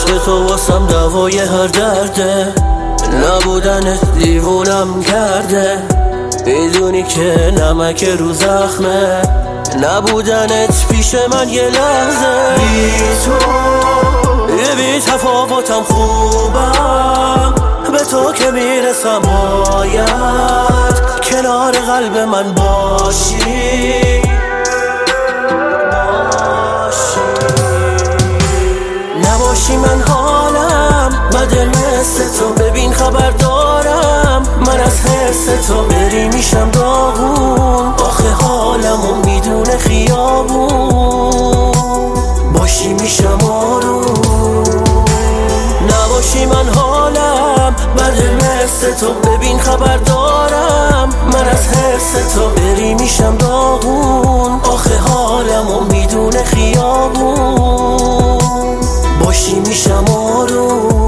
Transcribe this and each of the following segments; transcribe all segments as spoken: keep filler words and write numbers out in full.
عشق تو واسم دوای هر درده، نبودنت دیوونم کرده. میدونی که نمک رو زخمه، نبودنت پیش من یه لحظه. بی تو یه بی تفاوتم خوبم، به تو که میرسم باید کنار قلب من باشی. نباشی من حالم بده مثل تو، ببین خبر دارم من از حس تو. بری میشم داغون آخه حالمو میدونه خیابون، باشی میشم آروم. نباشی من حالم بده مثل تو، ببین خبر دارم من از حس تو. بری میشم داغون آخه حالمو میدونه خیابون، باشی میشم آروم.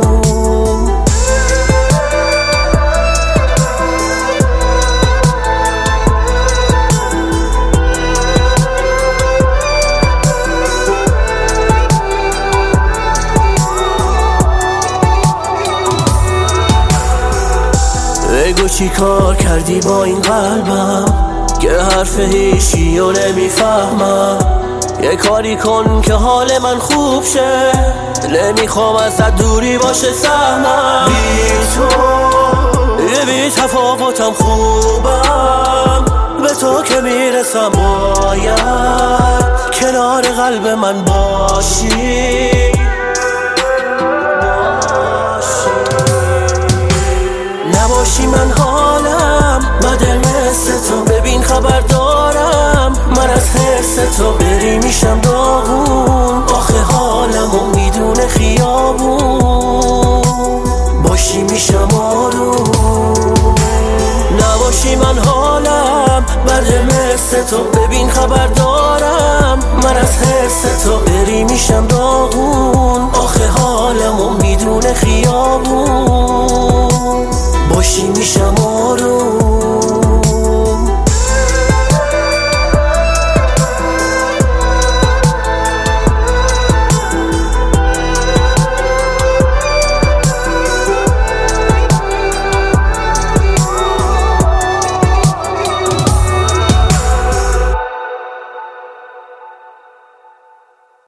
بگو چی کار کردی با این قلبم که حرف هیچی رو نمیفهمم. یه کاری کن که حال من خوب شه، نمیخوام ازت دوری باشه سهمم. بی تو یه بی تفاوتم خوبم، به تو که میرسم باید کنار قلب من باشی. نباشی من حالم بده مثل تو، ببین خبر دارم من از حس تو. بری میشم داغون آخه حالمو میدونه خیابون، باشی میشم آروم. نباشی من حالم بده مثل تو، ببین خبر دارم من از حس تو. بری میشم داغون آخه حالمو میدونه خیابون، باشی میشم